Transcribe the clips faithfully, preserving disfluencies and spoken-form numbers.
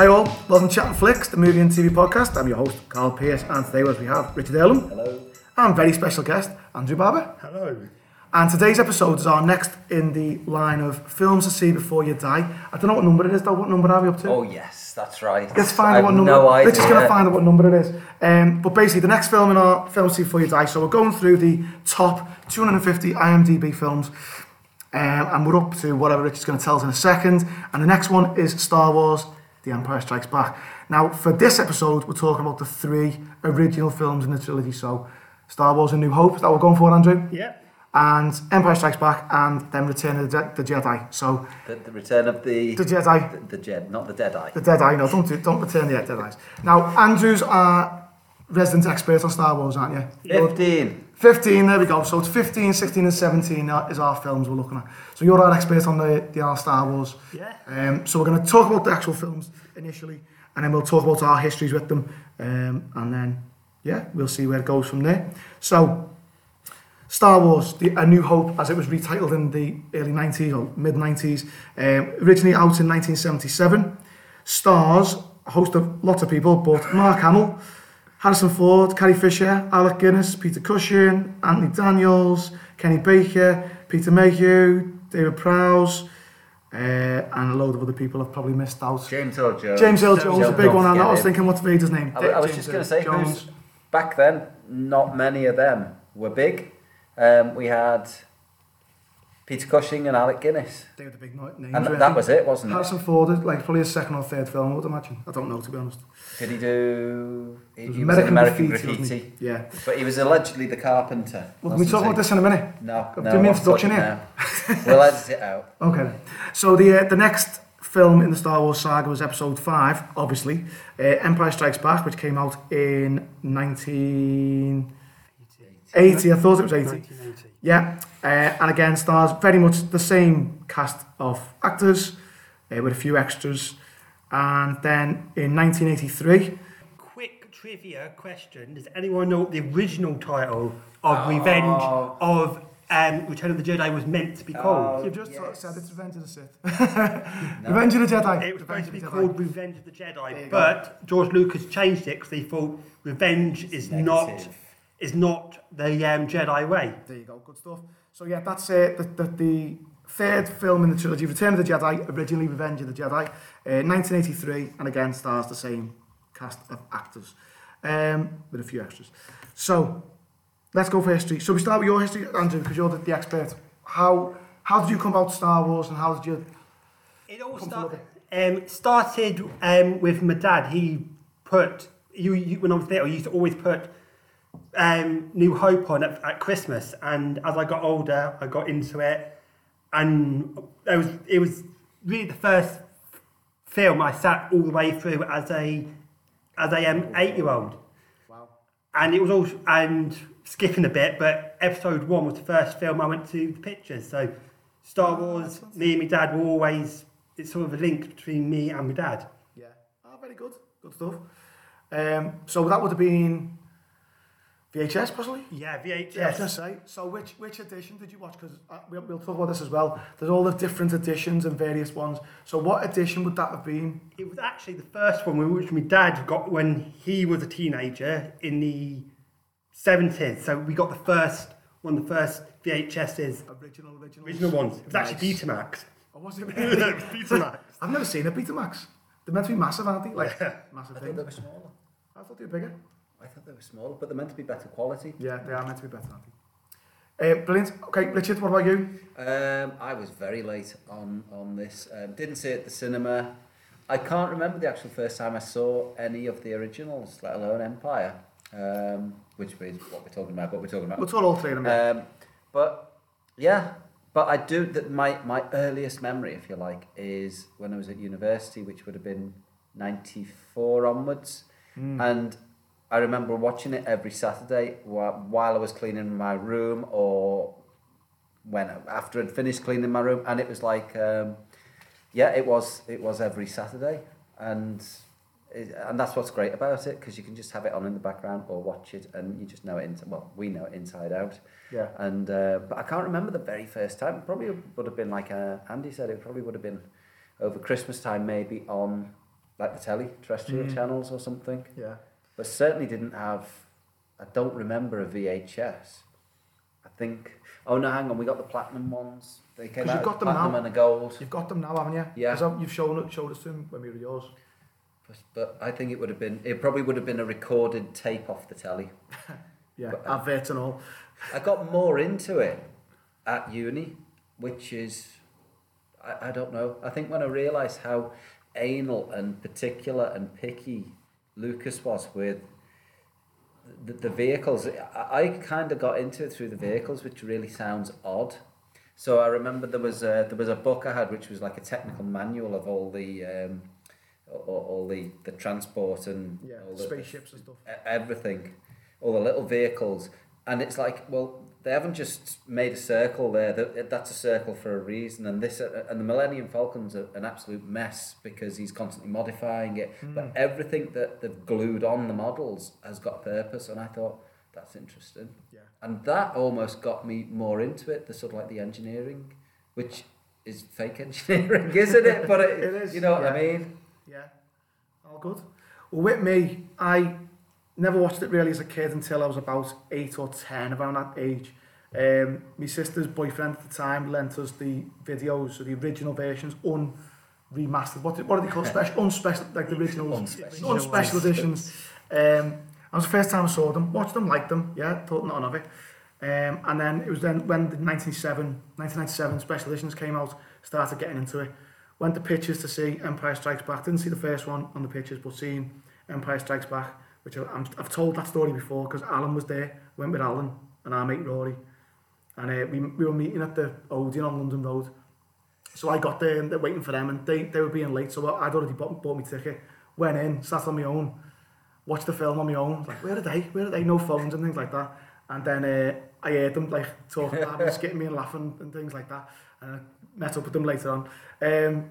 Hi all, welcome to Chatting Flicks, the movie and T V podcast. I'm your host, Carl Pearce, and today with us we have Richard Earlham. Hello. And very special guest, Andrew Barber. Hello. And today's episode is our next in the line of films to see before you die. I don't know what number it is though, what number are we up to? Oh yes, that's right. Let's find I out what have number. no idea. Richard's going to find out what number it is. Um, but basically, the next film in our film to see before you die. So we're going through the top two hundred fifty IMDb films. Um, and we're up to whatever Richard's going to tell us in a second. And the next one is Star Wars The Empire Strikes Back. Now, for this episode, we're talking about the three original films in the trilogy. So, Star Wars A New Hope, that we're going for, Andrew. Yeah. And Empire Strikes Back, and then Return of the, Je- the Jedi. So, The, the return of the... the Jedi. The, the Jed, not the Deadeye. The Deadeye, no, don't, do, don't return the Deadeyes. Now, Andrew's our resident expert on Star Wars, aren't you? You're- Fifteen. fifteen, there we go. So it's fifteen, sixteen and seventeen is our films we're looking at. So you're our expert on the, the our Star Wars. Yeah. Um, so we're going to talk about the actual films initially, and then we'll talk about our histories with them, um, and then, yeah, we'll see where it goes from there. So, Star Wars, the, A New Hope, as it was retitled in the early nineties or mid-nineties, um, originally out in nineteen seventy-seven, stars a host of lots of people, but Mark Hamill, Harrison Ford, Carrie Fisher, Alec Guinness, Peter Cushing, Anthony Daniels, Kenny Baker, Peter Mayhew, David Prowse, uh, and a load of other people I've probably missed out. James Earl Jones. James Earl Jones, a big Don't one, and I forget was him. thinking, what's Vader's name? I, I was James just going Earl to say, Jones. who's, back then, not many of them were big. Um, we had Peter Cushing and Alec Guinness. They were the big no- names. And weren't that they? was it, wasn't it? Harrison Ford, like probably his second or third film, I would imagine. I don't know, to be honest. Did he do... He, It was he was in American Graffiti, Graffiti. wasn't he? Yeah. But he was allegedly the carpenter. Well, can we wasn't talk he? about this in a minute? No, Do no. you mean I won't introduction talk here? now. We'll edit it out. Okay. then. So the uh, the next film in the Star Wars saga was Episode Five, obviously, uh, Empire Strikes Back, which came out in nineteen eighty. I thought it was eighty. nineteen eighty. Yeah, uh, and again stars very much the same cast of actors uh, with a few extras. And then in nineteen eighty-three, Quick trivia question. Does anyone know what the original title of Revenge Oh. of um, Return of the Jedi was meant to be called? Oh. you've just yes. said it's Revenge of the Sith. Revenge of the Jedi. It was Revenge supposed to of be the Jedi. called Revenge of the There you Jedi, go. but George Lucas changed it because he thought revenge is not Negative. is not the um, Jedi way. There you go, good stuff. So yeah, that's uh, the, the, the third film in the trilogy, Return of the Jedi, originally Revenge of the Jedi, uh, nineteen eighty-three, and again stars the same cast of actors, um, with a few extras. So, let's go for history. So we start with your history, Andrew, because you're the, the expert. How how did you come about Star Wars, and how did you... It all Come start, um, started um, with my dad. He put, you, you, when I was there, I used to always put um, New Hope on at, at Christmas. And as I got older, I got into it. And it was, it was really the first film I sat all the way through as a as a um, eight-year-old. Wow. And it was all, and skipping a bit, but episode one was the first film I went to the pictures. So Star Wars, me and my dad were always, it's sort of a link between me and my dad. Yeah. Oh, very good. Good stuff. Um, so that would have been V H S, possibly? Yeah, V H S. Yeah, I was going to say, so which which edition did you watch? Because uh, we'll, we'll talk about this as well. There's all the different editions and various ones. So what edition would that have been? It was actually the first one which my dad got when he was a teenager in the seventies. So we got the first, one of the first V H S's, Original, original. original ones. It was actually Nice. Betamax. Oh, was it? It was Betamax. I've never seen a Betamax. They're meant to be massive, aren't they? Like, massive I thing. thought they were smaller. I thought they were bigger. I thought they were smaller, but they're meant to be better quality. Yeah, they are meant to be better, aren't they? Uh, brilliant. Okay, Richard, what about you? Um, I was very late on, on this. Um, didn't see it at the cinema. I can't remember the actual first time I saw any of the originals, let alone Empire, um, which is what we're talking about, what we're talking about. We'll talk all three in a minute. Um, but, yeah, but I do, that my, my earliest memory, if you like, is when I was at university, which would have been ninety-four onwards. Mm. And I remember watching it every Saturday while, while I was cleaning my room or when after I'd finished cleaning my room, and it was like, um, yeah, it was it was every Saturday, and it, and that's what's great about it, because you can just have it on in the background or watch it, and you just know it. Into, well, we know it inside out. Yeah. And uh, but I can't remember the very first time. It probably would have been like uh, Andy said. It probably would have been over Christmas time, maybe on like the telly, terrestrial Mm. channels or something. Yeah. But certainly didn't have, I don't remember a V H S. I think, oh no, hang on, we got the platinum ones. They came 'Cause out you've got them platinum now. and a gold. You've got them now, haven't you? Yeah. 'Cause you've shown it, showed us to him when we were yours. But, but I think it would have been, it probably would have been a recorded tape off the telly. Yeah, But, uh, adverts and all. I got more into it at uni, which is, I, I don't know, I think when I realised how anal and particular and picky Lucas was with the, the vehicles, I, I kind of got into it through the vehicles, which really sounds odd. So I remember there was a, there was a book I had which was like a technical manual of all the um, all, all the, the transport and Yeah, all the, spaceships and stuff. e- everything, all the little vehicles, and it's like, well, they haven't just made a circle there. That that's a circle for a reason, and this and the Millennium Falcon's a, an absolute mess because he's constantly modifying it. Mm. But everything that they've glued on the models has got purpose, and I thought that's interesting. Yeah. And that almost got me more into it. The sort of like the engineering, which is fake engineering, isn't it? But it, It is, You know what I yeah. mean? Yeah, all good. Well, with me, I never watched it really as a kid until I was about eight or ten, around that age. Um, my sister's boyfriend at the time lent us the videos, so the original versions, un-remastered. What, what are they called? Special, unspecial, like the originals. Unspecial. Unspecial editions. Um, that was the first time I saw them. Watched them, liked them. Yeah, thought nothing of it. Um, and then it was then when the nineteen ninety-seven special editions came out, started getting into it. Went to pictures to see Empire Strikes Back. Didn't see the first one on the pictures, but seen Empire Strikes Back, which I, I'm, I've told that story before because Alan was there. Went with Alan and our mate Rory, and uh, we we were meeting at the Odeon on London Road. So I got there and they're waiting for them, and they, they were being late. So I'd already bought, bought my ticket. Went in, sat on my own, watched the film on my own. Like, where are they? Where are they? No phones and things like that. And then uh, I heard them like talking about me, skitting me and laughing and things like that. And I met up with them later on. Um,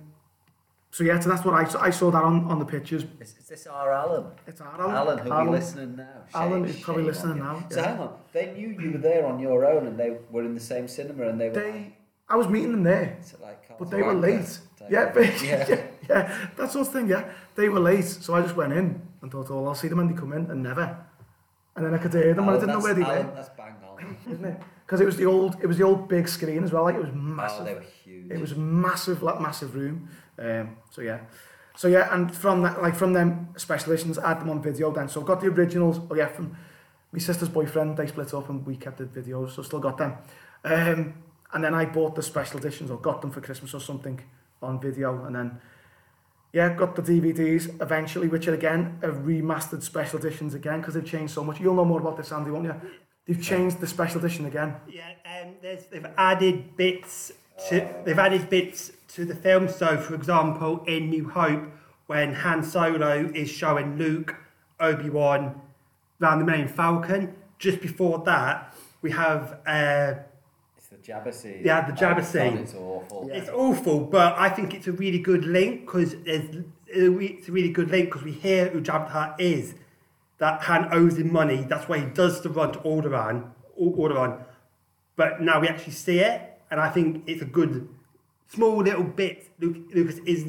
so yeah, so that's what I saw. I saw that on, on the pictures. Is, is this our Alan? It's our Alan. Alan, who'll Alan. be listening now. Alan Shame- is probably shame listening on you. now, So yeah. hang on, they knew you were there on your own, and they were in the same cinema, and they were. They, I was meeting them there, Is it like but they were Casablanca late. type Yeah, of- but- yeah. yeah, yeah, that sort of thing. Yeah, they were late, so I just went in and thought, oh, I'll see them when they come in, and never. And then I could hear them, and I Alan, didn't know where they that's- Alan, were, That's bang on. isn't it? Because it was the old, it was the old big screen as well. Like it was massive. Oh, they were huge. It was a massive, like massive room. Um, so yeah, so yeah, and from that, like from them special editions, I had them on video then. So I've got the originals. Oh yeah, from my sister's boyfriend. They split up and we kept the videos, so still got them. Um, and then I bought the special editions or got them for Christmas or something on video, and then yeah, got the D V Ds eventually, which are again are remastered special editions again because they've changed so much. You'll know more about this, Andy, won't you? They've changed the special edition again. Yeah, um, there's, they've added bits to they've added bits to the film. So, for example, in New Hope, when Han Solo is showing Luke, Obi-Wan, round the Millennium Falcon, just before that, we have uh, It's the Jabba scene. Yeah, the Jabba Oh, God, scene. It's awful. Yeah. it's awful, but I think it's a really good link because it's a re- it's a really good link because we hear who Jabba the Hutt is. That Han owes him money. That's why he does the run to Alderaan, Al- Alderaan. But now we actually see it, and I think it's a good small little bit. Luke, Lucas is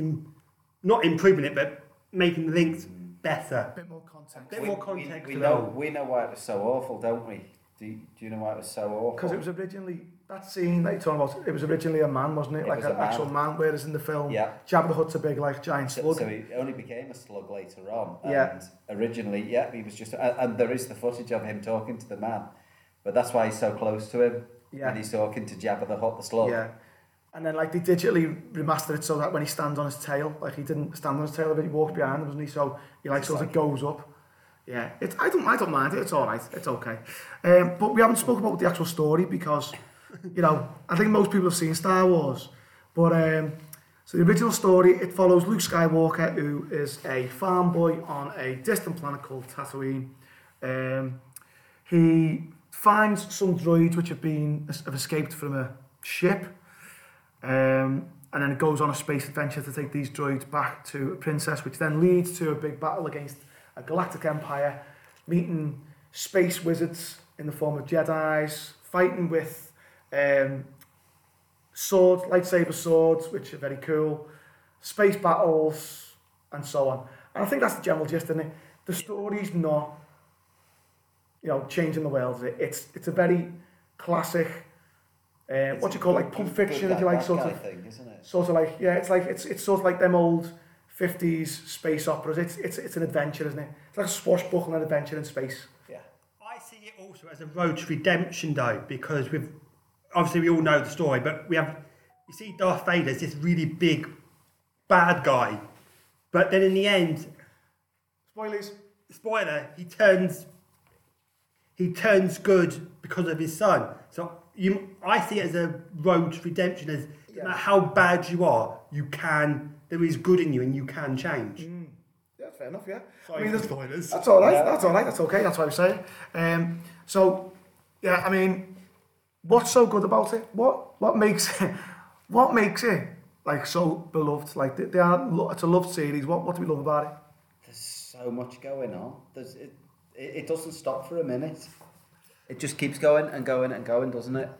not improving it, but making the links better. A bit more context. Bit We- more we- context We, to know, that. we know why it was so awful, don't we? Do you, do you know why it was so awful? Because it was originally, that scene that you're talking about, it was originally a man, wasn't it? It like was an a man. actual man, whereas in the film, Yeah. Jabba the Hutt's a big, like, giant So, slug. so he only became a slug later on. And Yeah. originally, yeah, he was just, and, and there is the footage of him talking to the man, but that's why he's so close to him. Yeah. And he's talking to Jabba the Hutt, the slug. Yeah. And then, like, they digitally remastered it so that when he stands on his tail, like, he didn't stand on his tail, but he walked behind him, wasn't he? So he, like, Just sort like- of goes up. Yeah. It's, I don't I don't mind it. It's all right. It's okay. Um, but we haven't spoken about the actual story because, you know, I think most people have seen Star Wars. But, um, so the original story, it follows Luke Skywalker, who is a farm boy on a distant planet called Tatooine. Um, he finds some droids which have been have escaped from a ship, um, and then goes on a space adventure to take these droids back to a princess, which then leads to a big battle against a galactic empire, meeting space wizards in the form of Jedis, fighting with um, swords, lightsaber swords, which are very cool, space battles, and so on. And I think that's the general gist, isn't it? The story's not, you know, changing the world. It's it's a very classic, uh, what do you call it, like Pulp Fiction, if you like, sort of thing, isn't it? Sort of like, yeah, it's like it's it's sort of like them old fifties space operas. It's it's it's an adventure, isn't it? It's like a swashbuckling adventure in space. Yeah. I see it also as a road to redemption, though, because we've obviously we all know the story, but we have you see Darth Vader's this really big bad guy, but then in the end, Spoilers. spoiler, he turns he turns good because of his son. So you, I see it as a road to redemption. As Yeah. no matter how bad you are, you can. There is good in you, and you can change. Mm. Yeah, fair enough. Yeah. Sorry I mean, for there's- spoilers. That's all right. Yeah. That's all right. That's okay. That's what I'm saying. Um, so, yeah, I mean, what's so good about it? What what makes it? What makes it like so beloved? Like they, they are. lo- It's a loved series. What what do we love about it? There's so much going on. There's it, it, it doesn't stop for a minute. It just keeps going and going and going, doesn't it?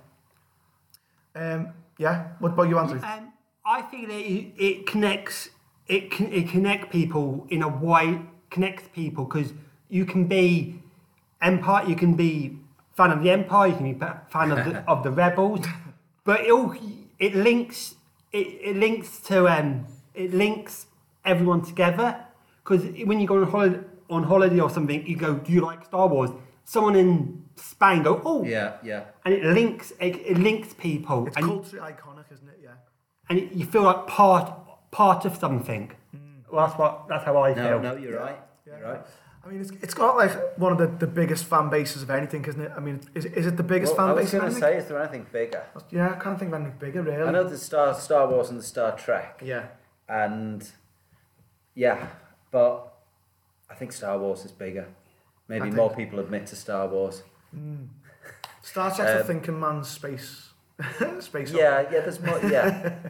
Um, yeah. What about you, Andrew? Um, I think that it, it connects it can it connect people in a way connects people because you can be Empire, you can be fan of the Empire, you can be fan of the of the Rebels, but it all it links it, it links to um it links everyone together because when you go on holiday on holiday or something, you go, do you like Star Wars? Someone in Spain go, oh Yeah, yeah. and it links it, it links people. It's and culturally iconic, isn't it? Yeah. and it, you feel like part part of something. Well, that's what that's how I No, feel. no, you're Yeah. right. Yeah. You're right. I mean, it's, it's got like one of the, the biggest fan bases of anything, isn't it? I mean, is, is it the biggest Well, I fan was base of going to anything? say, is there anything bigger? Yeah, I can't think of anything bigger, really. I know there's Star Star Wars and the Star Trek, Yeah. and yeah, but I think Star Wars is bigger. Maybe I think- more people admit to Star Wars. Star Trek's the Um, thinking man's space. space Yeah, yeah. There's more. Yeah,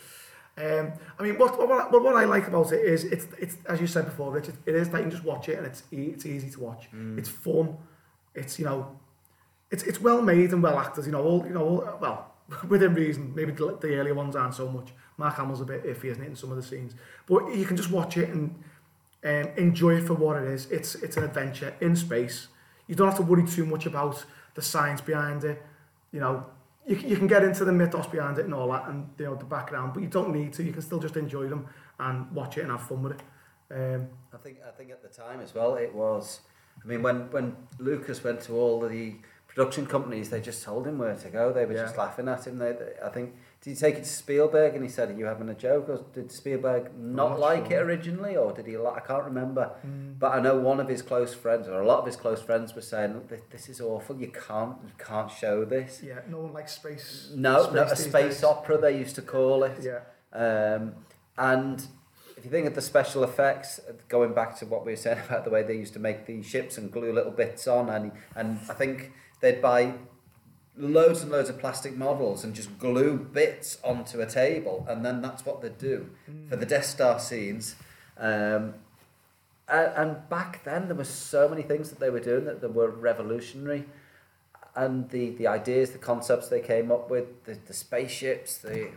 Um, I mean, what, what, I- what, what I like about it is, it's, it's as you said before, Richard, it is that you can just watch it and it's e- it's easy to watch. It's fun. It's, you know, it's it's well made and well acted. You know, all you know, all, well, within reason. Maybe the, the earlier ones aren't so much. Mark Hamill's a bit iffy, isn't it, in some of the scenes? But you can just watch it and um, enjoy it for what it is. It's it's an adventure in space. You don't have to worry too much about the science behind it. You know, you, you can get into the mythos behind it and all that, and you know the background, but you don't need to. You can still just enjoy them and watch it and have fun with it. Um, I think I think at the time as well it was. I mean, when when Lucas went to all the production companies, they just told him where to go. They were Yeah. just laughing at him. They, they, I think did he take it to Spielberg and he said, "Are you having a joke?" Or did Spielberg not not like sure. it originally, or did he? Like, I can't remember. Mm. But I know one of his close friends, or a lot of his close friends, were saying, "Look, this, this is awful. You can't you can't show this." yeah, no one likes space. No, space no, a these space days. opera they used to call it. Yeah. Um, and if you think of the special effects, going back to what we were saying about the way they used to make the ships and glue little bits on, and and I think they'd buy loads and loads of plastic models and just glue bits onto a table, and then that's what they'd do Mm. for the Death Star scenes. Um, and, and back then there were so many things that they were doing that, that were revolutionary. And the, the ideas, the concepts they came up with, the, the spaceships, the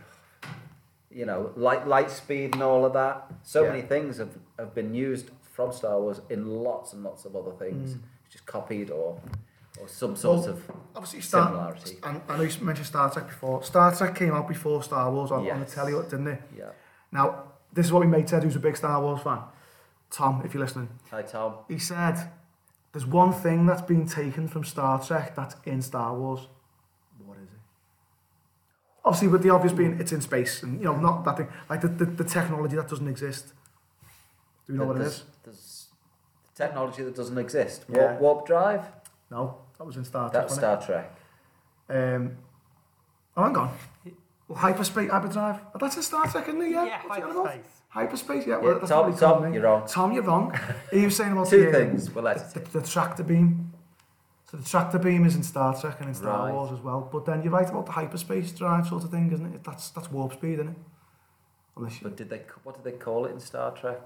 you know light light speed and all of that. So Yeah. many things have, have been used from Star Wars in lots and lots of other things, Mm. just copied or or some sort Well, of Obviously, Star, similarity. and I know you mentioned Star Trek before. Star Trek came out before Star Wars on, on the Yes. telly, didn't it? Yeah. Now, this is what my mate said, who's a big Star Wars fan. Tom, if you're listening. Hi Tom. He said, there's one thing that's been taken from Star Trek that's in Star Wars. What is it? Obviously, with the obvious being it's in space, and you know, not that thing, like the, the, the technology that doesn't exist. Do you know what it there's, is? There's technology that doesn't exist. Yeah. Warp, warp drive. No, that was in Star Trek. That's wasn't Star Trek. it? Um, oh, hang on. Well, hyperspace, hyperdrive. Oh, that's in Star Trek, isn't it? Yeah. Yeah, What's it on about? hyperspace. Hyperspace, yeah. Yeah, Well, that's Tom- what he told Tom, me. you're wrong. Tom, you're wrong. He was saying about Two the, things. We'll let it the, the, the tractor beam. So the tractor beam is in Star Trek and in Star Right. Wars as well. But then you're right about the hyperspace drive sort of thing, isn't it? That's that's warp speed, isn't it? Unless you, But did they? What did they call it in Star Trek?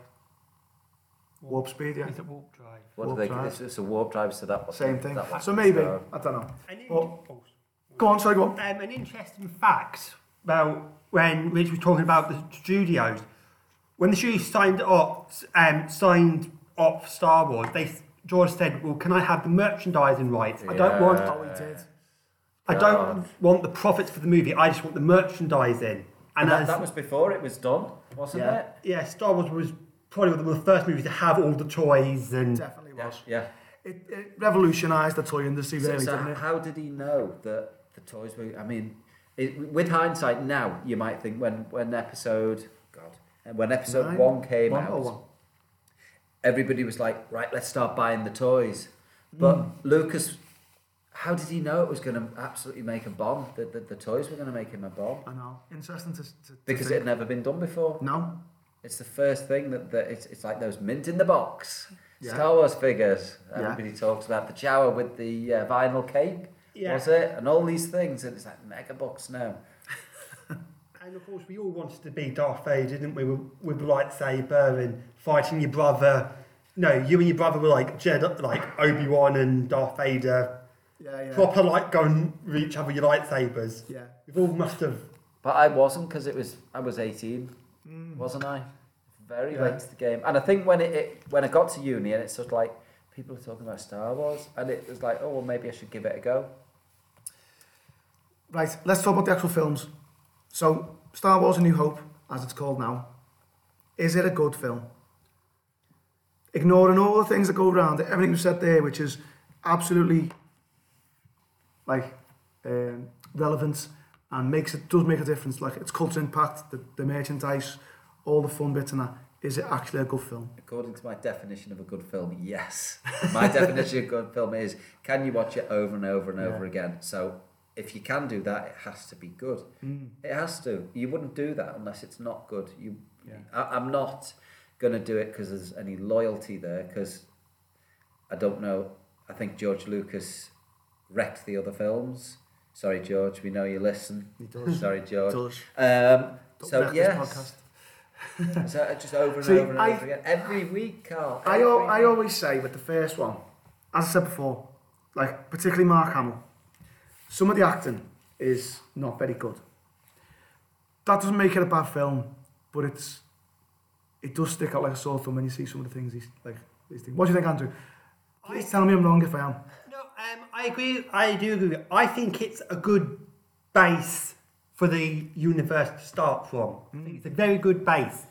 warp speed, yeah. Is it warp drive? What Warp did they? drive. It's, it's a warp drive, so that was Same thing. That was So maybe, so- I don't know. An, in- Well- oh, Go on, sorry, go on. um, an interesting fact about when Rich was talking about the studios. when the studio signed up, um, signed up Star Wars, they George said, "Well, can I have the merchandising rights? I don't want, Oh, he did. I don't want the profits for the movie. I just want the merchandising." And And that, as, that was before it was done, wasn't yeah, it? yeah, Star Wars was probably one of the first movies to have all the toys and. Definitely Yeah. was. Yeah. It, it revolutionised the toy industry, So, really, so didn't it? how did he know that the toys were? I mean, it, with hindsight now, you might think when when episode God, when episode Nine? one came One out, or one? everybody was like, right, let's start buying the toys. But Mm. Lucas, how did he know it was going to absolutely make a bomb? That the, the toys were going to make him a bomb I know. Interesting to, to, to because it think. had never been done before. No. It's the first thing that, that it's, it's like those mint in the box Yeah. Star Wars figures. Yeah. Everybody talks about the Jawa with the uh, vinyl cape, Yeah. was it? And all these things, and it's like mega bucks now. And of course, we all wanted to be Darth Vader, didn't we? With, with the lightsaber and fighting your brother. No, you and your brother were like Jedi, like Obi-Wan and Darth Vader. Yeah, yeah. Proper like going with each other with your lightsabers. Yeah. We all must have. But I wasn't because it was I was eighteen, wasn't I? Very Mm. Yeah. late to the game. And I think when it, it when I got to uni and it's sort of like people are talking about Star Wars, and it was like, oh well, maybe I should give it a go. Right, let's talk about the actual films. So, Star Wars A New Hope, as it's called now, is it a good film? Ignoring all the things that go around it, everything you said there, which is absolutely like um, relevant and makes it does make a difference, like its culture impact, the, the merchandise, all the fun bits and that. Is it actually a good film? According to my definition of a good film, yes. My definition of a good film is, can you watch it over and over and Yeah. over again? So if you can do that, it has to be good. Mm. It has to. You wouldn't do that unless it's not good. You, Yeah. I, I'm not going to do it because there's any loyalty there, because I don't know. I think George Lucas wrecked the other films. Sorry, George, we know you listen. He does. Sorry, George. Does. Um, Don't so, wreck this yes. podcast. So just over and See, over and I- over again. Every week, Carl. I, every al- I week. always say with the first one, as I said before, like particularly Mark Hamill, some of the acting is not very good. That doesn't make it a bad film, but it's it does stick out like a sore thumb when you see some of the things he's like. He's doing. What do you think, Andrew? Please tell me I'm wrong if I am. No, um, I agree. I do agree. With you. I think it's a good base for the universe to start from. I think it's a very good base,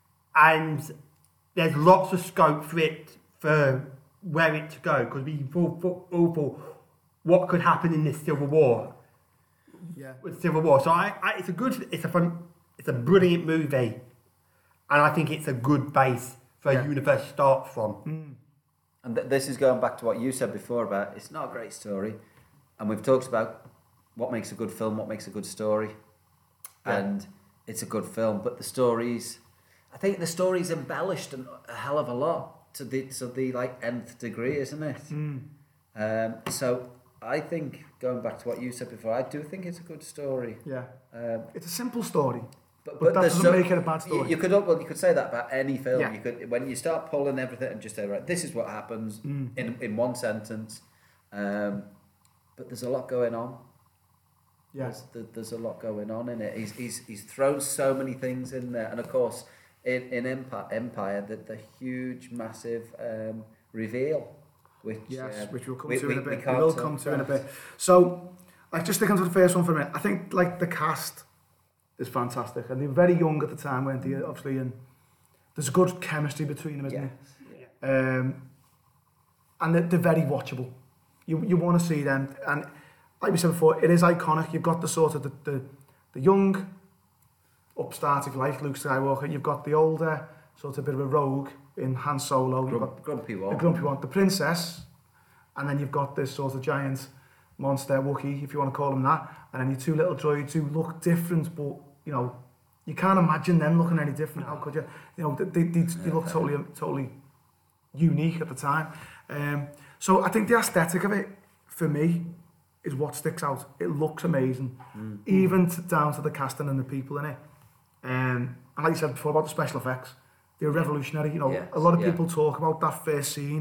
and there's lots of scope for it for where it to go, because we all thought all thought what could happen in this Civil War Yeah. with Civil War. So I, I it's a good, it's a fun, it's a brilliant movie, and I think it's a good base for Yeah. a universe to start from. And th- this is going back to what you said before about it's not a great story. And we've talked about what makes a good film, what makes a good story. Yeah. And it's a good film, but the stories, I think the story's embellished an- a hell of a lot to the to the like nth degree, isn't it? Mm. Um, so I think, going back to what you said before, I do think it's a good story. Yeah. Um, It's a simple story. But, But that there's doesn't make it a bad You, story. you could well, you could say that about any film. Yeah. You could when you start pulling everything and just say, right, this is what happens Mm. in in one sentence. Um, but there's a lot going on. Yeah. There's, there- there's a lot going on in it. He's he's he's thrown so many things in there, and of course, in in Empire, Empire, the the huge, massive um, reveal, which Yes, uh, which we'll come we- to we- in a we bit. We, can't will talk come to in a about. bit. So, like, just sticking to the first one for a minute, I think, like, the cast is fantastic. And they were very young at the time, weren't they, obviously, and there's a good chemistry between them, isn't Yes. there? Um, and they're, they're very watchable. You you want to see them. And like we said before, it is iconic. You've got the sort of the, the, the young upstart, if you like, Luke Skywalker. You've got the older, sort of bit of a rogue in Han Solo. You've got Grump, grumpy the one. grumpy one, the princess, and then you've got this sort of giant monster Wookiee, if you want to call him that, and then your two little droids who look different, but you know, you can't imagine them looking any different. How could you? You know, they they, they look totally totally unique at the time. Um, so I think the aesthetic of it, for me, is what sticks out. It looks amazing, Mm. even to, down to the casting and the people in it. Um, and like you said before about the special effects, they're revolutionary. You know, Yes, a lot of yeah. people talk about that first scene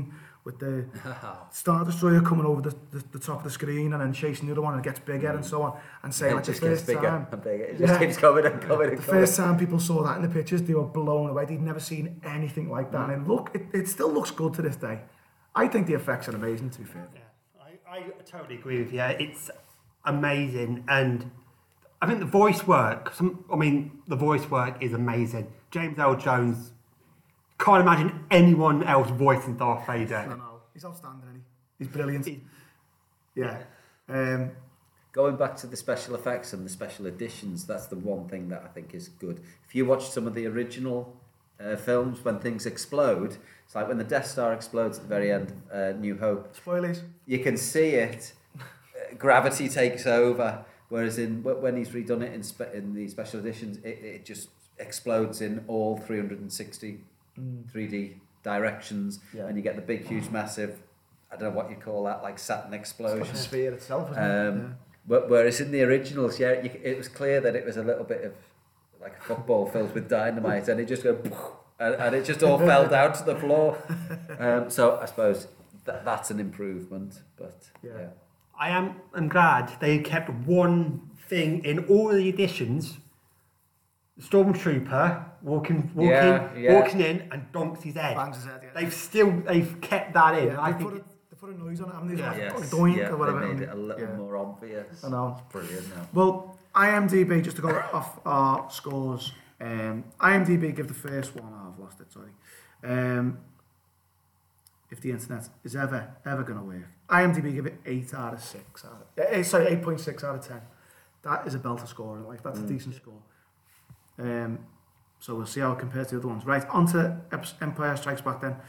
with the Star Destroyer coming over the, the, the top of the screen and then chasing the other one and it gets bigger and so on. And saying It like the just gets first bigger time, and bigger. It just Yeah. keeps coming and coming and the coming. first time people saw that in the pictures, they were blown away. They'd never seen anything like that. And look, it, it still looks good to this day. I think the effects are amazing, to be fair. Yeah, I, I totally agree with you. It's amazing, and I think the voice work. Some, I mean, the voice work is amazing. James Earl Jones. Can't imagine anyone else voicing Darth Vader. I know. He's outstanding, isn't he? He's brilliant. Yeah. Um, Going back to the special effects and the special editions, that's the one thing that I think is good. If you watch some of the original uh, films, when things explode, it's like when the Death Star explodes at the very end of uh, New Hope. spoilers. You can see it, uh, gravity takes over, whereas in when he's redone it in, spe- in the special editions, it, it just explodes in all three hundred sixty Mm. three D directions, Yeah. and you get the big, huge, massive, I don't know what you call that, like Saturn explosion. The sphere itself, isn't Um, it? But whereas in the originals, yeah, you, it was clear that it was a little bit of like a football filled with dynamite, and it just go, and, and it just all fell down to the floor. Um, so I suppose that that's an improvement, but Yeah. yeah. I am I'm glad they kept one thing in all the editions. Stormtrooper walking, walking, Yeah, yeah. walking in and donks his head. Bangs his head, yeah. They've still they've kept that in. Yeah, I they, think put a, they put a noise on it, haven't they? Yeah. Like, Yes, doink yeah, or whatever. they and- made it a little yeah. more obvious. I know. It's brilliant now. Well, IMDb, just to go off our scores, um, IMDb give the first one, oh, I've lost it, sorry. Um, if the internet is ever, ever going to work. IMDb give it eight out of six. Out of, eh, sorry, eight point six out of ten. That is a belter score, like that's Mm. a decent score. Um, so we'll see how it compares to the other ones. Right, on to Ep- Empire Strikes Back then.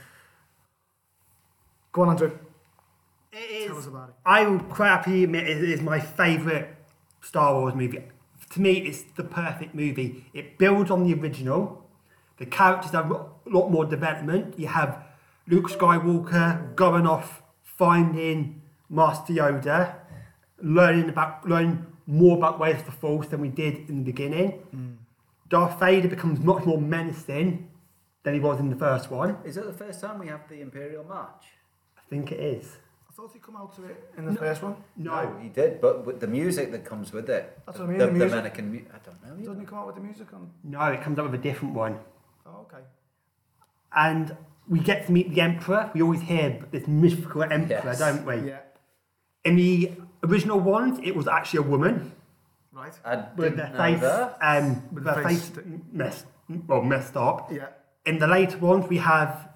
Go on, Andrew. it Tell us is. about it. I will quite happily admit it is my favourite Star Wars movie. To me, it's the perfect movie. It builds on the original. The characters have a lot more development. You have Luke Skywalker going off, finding Master Yoda, learning about learning more about ways of the Force than we did in the beginning. Mm. Darth Vader becomes much more menacing than he was in the first one. Is it the first time we have the Imperial March? I think it is. I thought he'd come out to it in the first one. No, he did, but with the music that comes with it, That's what I mean, the, the the music. American, mu- I don't know. you Doesn't know. he come out with the music on? no, it comes up with a different one. Oh, okay. And we get to meet the Emperor. We always hear this mythical Emperor, Yes. don't we? Yeah. In the original ones, it was actually a woman Right. I with didn't their know face, that. um, With with the their face face messed, well, messed up. Yeah. In the later ones, we have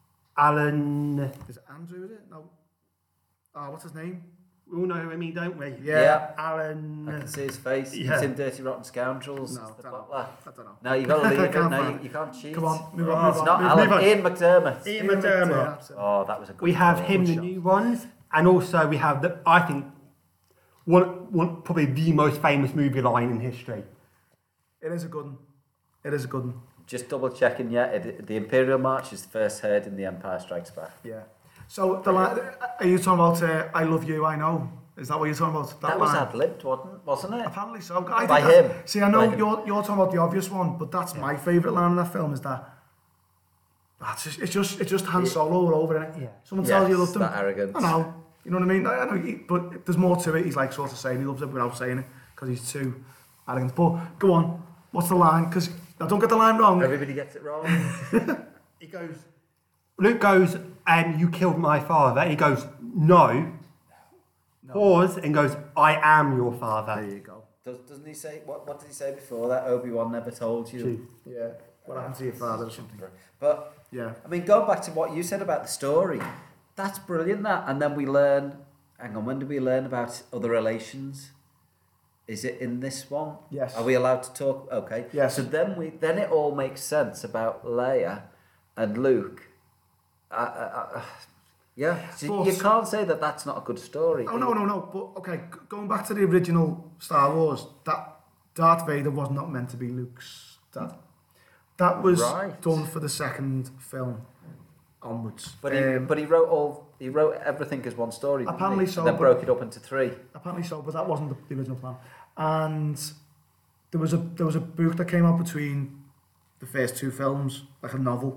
Alan. Is it Andrew, is it? No. Ah, what's his name? We all know who I mean, don't we? Yeah. Yeah. Alan. I can see his face. Yeah. He's in Dirty Rotten Scoundrels. No, He's the don't know. butler. I don't know. No, you got to leave I it. can't No, find you, it. you can't cheat. Come on, move Oh, on, move It's on. not move, Alan. move on. Ian McDermott. Ian McDermott. that's it. Oh, that was a good We have call. him, the shot. new ones, and also we have the. I think one, one probably the most famous movie line in history. It is a good one. It is a good one. Just double checking, yeah. It, the Imperial March is first heard in The Empire Strikes Back. Yeah. So, the line, are you talking about uh, I love you, I know? Is that what you're talking about? That, was line? ad libbed, wasn't, wasn't it? Apparently so. I By think that- him. See, I know By him. you're, you're talking about the obvious one, but that's my favourite line in that film is that that's just, it's just it's just Han Solo all over it. Yeah. Someone tells you you Yes, love them. that arrogance. I know. You know what I mean? I, I know, he, but there's more to it. He's like sort of saying he loves it without saying it because he's too arrogant. But go on. What's the line? Because I don't get the line wrong. Everybody gets it wrong. He goes, Luke goes, and you killed my father. And he goes, no. Pause and goes, I am your There father. you go. Does, doesn't he say, what, what did he say before that? Obi-Wan never told you. Yeah. What happened to your father or something? But, Yeah. I mean, going back to what you said about the story, that's brilliant, that. And then we learn, hang on, when do we learn about other relations? Is it in this one? Yes. Are we allowed to talk? Okay. Yes. So then we, then it all makes sense about Leia and Luke. Uh, uh, uh, yeah. So you But- can't say that that's not a good story. Oh, no, no, no. But, okay, g- going back to the original Star Wars, that Darth Vader was not meant to be Luke's dad. That was Right. done for the second film onwards. But he, Um, but he wrote all, he wrote everything as one story. Didn't Apparently he? so, Then but- broke it up into three. Apparently so, but that wasn't the, the original plan. And there was a there was a book that came out between the first two films, like a novel,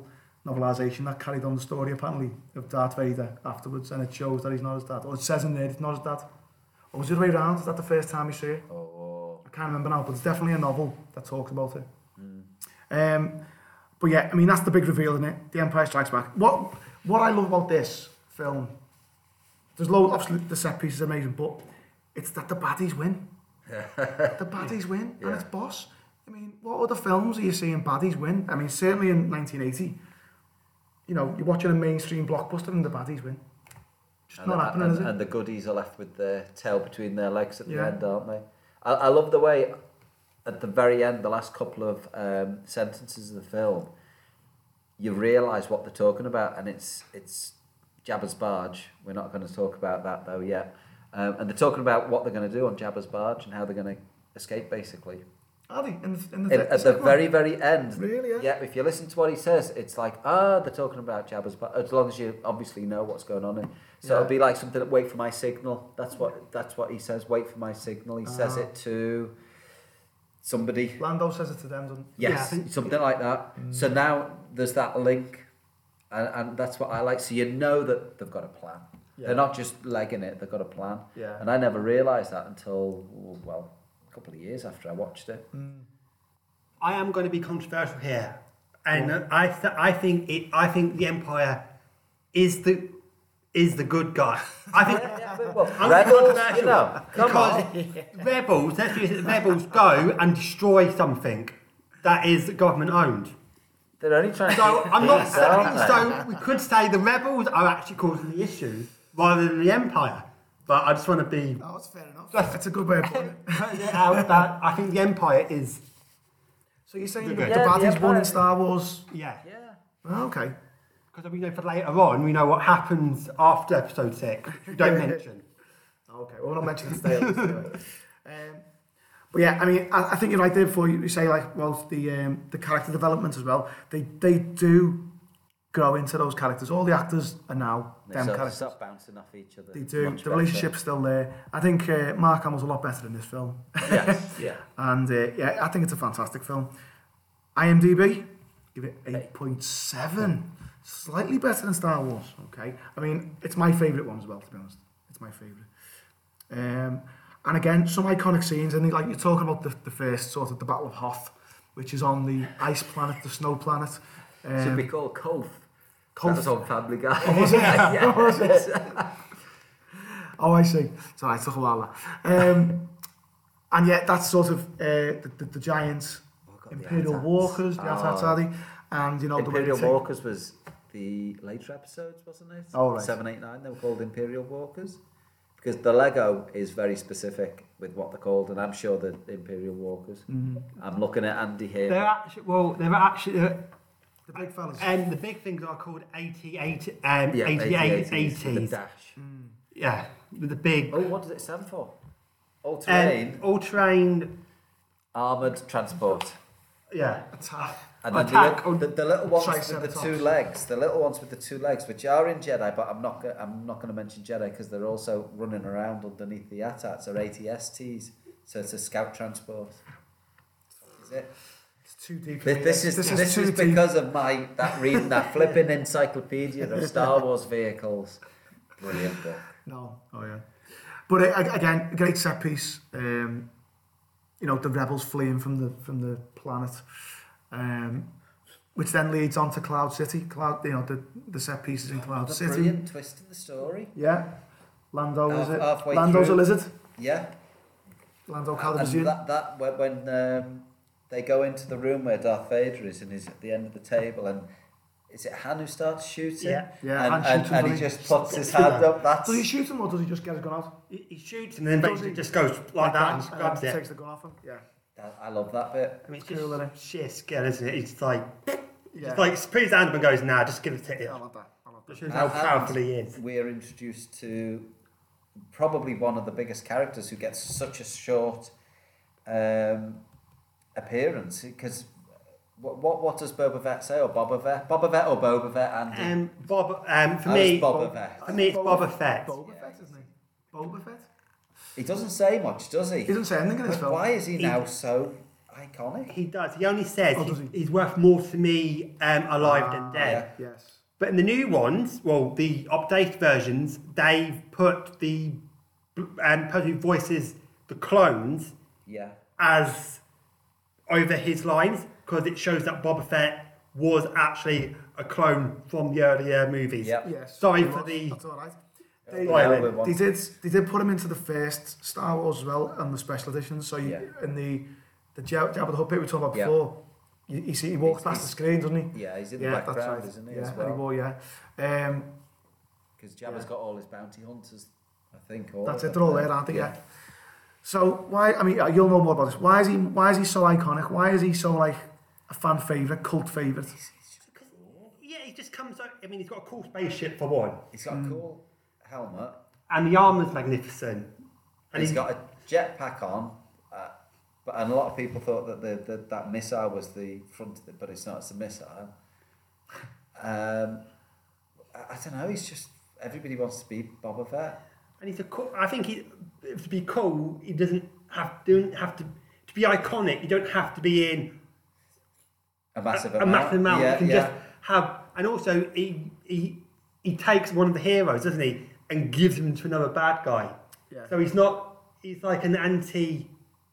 novelisation that carried on the story apparently of Darth Vader afterwards, and it shows that he's not his dad. Or it says in there he's not his dad. Or was it the way around? Is that the first time you see it? Oh. I can't remember now, but it's definitely a novel that talks about it. Mm. Um, but yeah, I mean, that's the big reveal, isn't it? The Empire Strikes Back. What what I love about this film, there's loads, obviously the set piece is amazing, but it's that the baddies win. The baddies win, Yeah. and it's boss. I mean, what other films are you seeing baddies win? I mean, certainly in nineteen eighty, you know, you're watching a mainstream blockbuster and the baddies win. Just And not the, happening, and, is it? and the goodies are left with their tail between their legs at the Yeah. end, aren't they? I, I love the way, at the very end, the last couple of um, sentences of the film, you realise what they're talking about, and it's it's Jabba's barge. We're not going to talk about that though yet. Um, and they're talking about what they're going to do on Jabba's barge and how they're going to escape, basically. Are they? In the, in the, In, at the very, very end. Really, yeah? Yeah, if you listen to what he says, it's like, ah, they're talking about Jabba's barge, as long as you obviously know what's going on. In. So Yeah. it'll be like something like, wait for my signal. That's what that's what he says, wait for my signal. He says Ah. it to somebody. Lando says it to them, doesn't he? Yeah, I Yes, think- something like that. Mm. So now there's that link, and, and that's what I like. So you know that they've got a plan. Yeah. They're not just legging it, they've got a plan. Yeah. And I never realised that until, well, a couple of years after I watched it. Mm. I am going to be controversial here, and I th- I think it. I think the Empire is the is the good guy. I think Well, I'm Rebels, controversial you know, come because on. rebels. Let's be honest, rebels go and destroy something that is government owned. They're only trying to So keep I'm not peace, aren't they? saying. So we could say the rebels are actually causing the issue rather than the Empire. But I just want to be Oh, that's fair enough. That's a good way of putting it. put it out that I think the Empire is So you're saying Yeah, the, the the baddies Empire- won in Star Wars? yeah. Yeah. Oh, okay. Because we know for later on, we know what happens after episode six. We don't mention. Okay, well, we're not mentioning today. um, but yeah, I mean, I, I think you're right there before you say, like, well, the um, the character development as well. They they do grow into those characters. All the actors are now They them start, characters. start bouncing off each other. They do. Much The better. relationship's still there. I think uh, Mark Hamill's a lot better in this film. Yes, yeah. And uh, yeah, I think it's a fantastic film. IMDb, give it eight point seven. Slightly better than Star Wars, okay? I mean, it's my favourite one as well, to be honest. It's my favourite. Um, and again, some iconic scenes, and like you're talking about the, the first sort of the Battle of Hoth, which is on the ice planet, the snow planet. Um, Should be called Koth. Koth. That was on Family Guy. Oh, was it? Yeah. Was it? Oh, I see. So I took a while. Um, and yet, that's sort of uh, the, the, the giants, Oh, God, the Imperial Atats. Walkers, the Oh. Atats, and you know Imperial the way they take- Walkers was the later episodes, wasn't it? Oh, right. Seven, eight, nine. They were called Imperial Walkers because the Lego is very specific with what they're called, and I'm sure the Imperial Walkers. Mm. I'm looking at Andy here. They're actually well. They're actually uh, The big fellas. and the big things are called eighty-eight, um, yeah, eighty-eight, eighties, with the eighties. dash. Yeah, with the big Oh, what does it stand for? All um, terrain, all-terrain. armoured transport. Yeah, Attack. And then Attack the, on- the, the little ones with the Triceratops. two legs, the little ones with the two legs, which are in Jedi, but I'm not. go- I'm not going to mention Jedi because they're also running around underneath the A T A Ts or A T S Ts. So it's a scout transport. Is it? It's too deep. for This, me. this is this, is, too deep. because of my that reading that flipping encyclopedia of Star Wars vehicles. Brilliant book. No. Oh yeah. But uh, again, a great set piece. Um, you know, the rebels fleeing from the from the planet, um, which then leads on to Cloud City. Cloud, you know, the the set pieces in Cloud What a City. brilliant twist in the story. Yeah. Lando Half- is it? halfway Lando's through. a lizard. Yeah. Lando And Calrissian. that, that when, when um, they go into the room where Darth Vader is and he's at the end of the table, and is it Han who starts shooting? Yeah. Yeah, and, Han and, shoots him, and he doesn't he? just puts his Yeah. hand up. That's Does he shoot him or does he just get his gun out? he, he shoots and then Does basically he? just goes like, that and just and grabs then it. takes the gun off him. Yeah. I love that bit. I mean, it's Cool, just isn't it? sheer skill, isn't it? It's like, Yeah. just like puts his hand up and goes, "Nah, just give it to I him." love that. I love that. Just shows how And- powerful he is. We're introduced to probably one of the biggest characters who gets such a short um, appearance. Because what, what what does Boba Fett say, or Boba Fett? Boba Fett or Boba Fett, Andy? Um, Bob, um, for Oh, me, it's Boba Fett. for me, it's Boba Fett. Boba Yeah, Fett, isn't he? Boba Fett? He doesn't say much, does he? He doesn't say anything in this But film. why is he He- now so iconic. He does. He only says Oh, does he- he? he's worth more to me um, alive than Ah, dead. Yes. But in the new ones, well, the updated versions, they've put the um, person who voices the clones Yeah. as over his lines because it shows that Boba Fett was actually a clone from the earlier movies. Yep. Yes. Sorry he for was. the- That's all right. They, Right, Yeah, then. we want- they did. They did put him into the first Star Wars as well, and the special editions. So you, Yeah. in the the Jab- Jabba the Hutt bit we were talking about Yeah. before, you, you see he walks He's- past the he's- screen, doesn't he? Yeah, he's in Yeah, the that's background, right. isn't he, Yeah, as and well? he wore, yeah. Um, Because Jabba's Yeah. got all his bounty hunters, I think. All that's of it. them They're all there, aren't they? Yeah. Yeah. So why? I mean, you'll know more about this. Why is he? Why is he so iconic? Why is he so like a fan favorite, cult favorite? Yeah, he just comes out. I mean, he's got a cool spaceship for one, He's got a cool helmet. and the armor's magnificent. And He's got a jetpack on. Uh, but and a lot of people thought that the, the that missile was the front of it, but it's not. It's a missile. Um, I, I don't know. He's just everybody wants to be Boba Fett. And he's a cool. I think he, to be cool, he doesn't have don't have to to be iconic. You don't have to be in A massive a, a amount. massive amount. Yeah, you can yeah. just have. And also, he he he takes one of the heroes, doesn't he, and gives him to another bad guy. Yeah. So he's not. He's like an anti.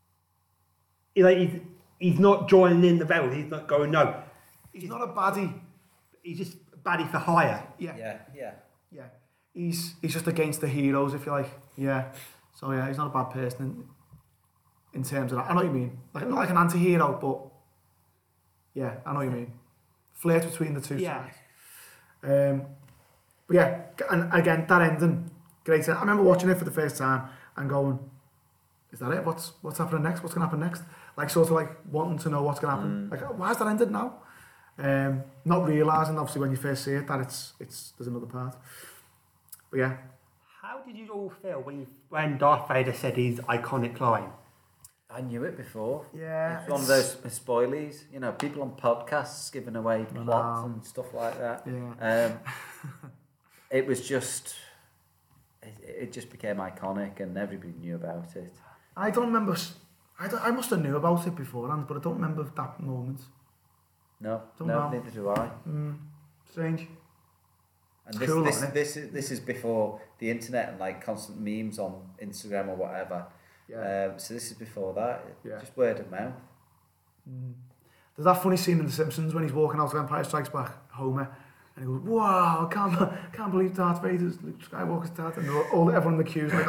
He like he's he's not joining in the rebels. He's not going no. He's not a baddie. He's just baddie for hire. Yeah. Yeah, yeah. Yeah. He's he's just against the heroes, if you like. Yeah. So yeah, he's not a bad person in, in terms of that. I know what you mean. Like not like an anti-hero, but yeah, I know what you mean. Flirt between the two Yeah. sides. Um, but yeah, and again, that ending, great. I remember watching it for the first time and going, "Is that it? What's what's happening next? What's going to happen next?" Like sort of like wanting to know what's going to happen. Like, why has that ended now? Um, not realising, obviously, when you first see it, that it's it's there's another part. But yeah, How did you all feel when you, when Darth Vader said his iconic line? I knew it before. Yeah, It's one of it's- those spoilies, you know, people on podcasts giving away I plots know. and stuff like that. Yeah. Um, it was just, it, it just became iconic and everybody knew about it. I don't remember. s- I, don't, I must have knew about it beforehand, but I don't remember that moment. No, Don't no, know. neither do I. Mm, strange. And It's this, cool, this, isn't it? this, is, this is before the internet and like constant memes on Instagram or whatever. Yeah. Um, so this is before that. Yeah. Just word of mouth. Mm. There's that funny scene in The Simpsons when he's walking out of Empire Strikes Back, Homer, and he goes, "Wow, I can't, can't believe Darth Vader's Luke Skywalker's dad," and all, all everyone in the queue is like,